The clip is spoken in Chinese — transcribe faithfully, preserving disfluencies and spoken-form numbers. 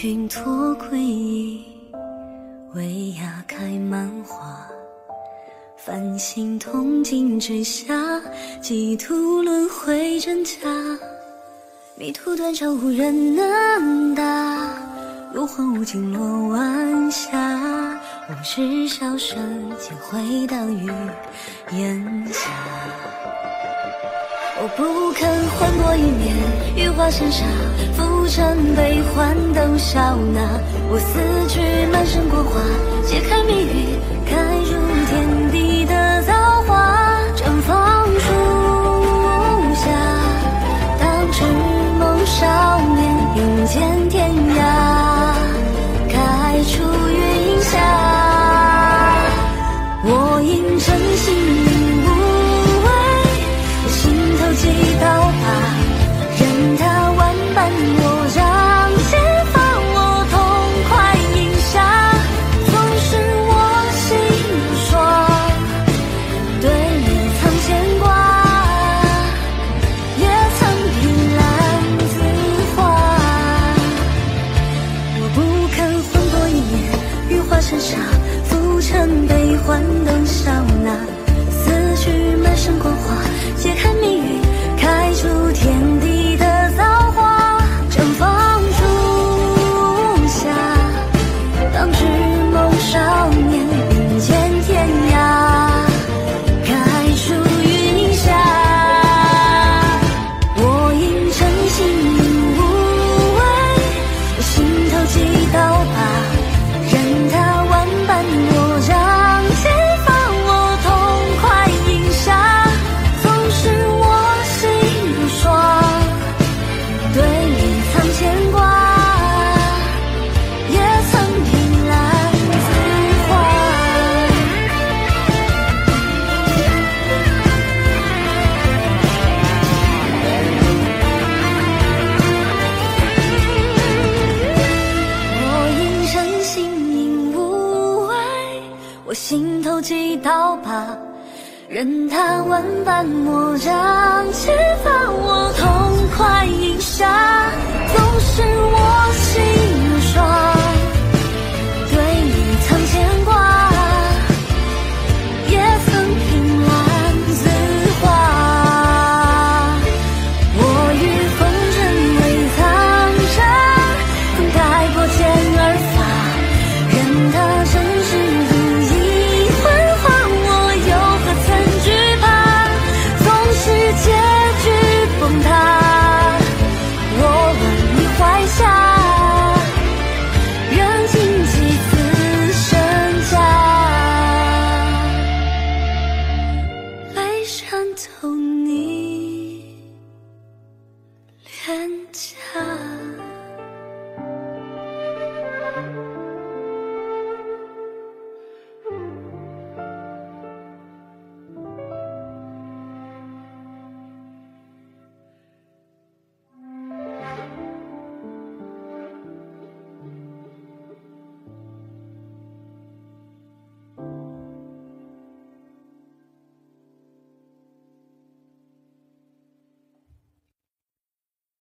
云托归意，薇芽开满花，繁星铜镜之下，几途轮回真假。迷途断肠无人能答，落荒无尽落晚霞。往事消逝，尽回荡于檐下。我不肯换过一面雨花盛夏，浮沉悲欢都笑纳。我思去满身光华，揭开谜语，开入天地的造化。绽放初夏，当时梦少年并肩天涯，开出云霞。我因真心无畏，心头几刀疤，任他万般我让揭发我痛快饮下。纵使我心如霜，对你曾牵挂，也曾凭栏自画。我不肯换过一面雨花盛夏，浮沉悲欢都笑纳。思绪满身光华，揭开谜语，开出天地的造化。绽放初夏，当时梦少年并肩天涯，开出云霞。我因真心无畏，心头几刀疤，任他万般我让揭发我痛快饮下。纵使我心如霜，对你曾牵挂，也曾凭栏自画。我因真心无畏，我心头几刀疤，任他万般磨让，揭发我痛快饮下。纵使我心如霜，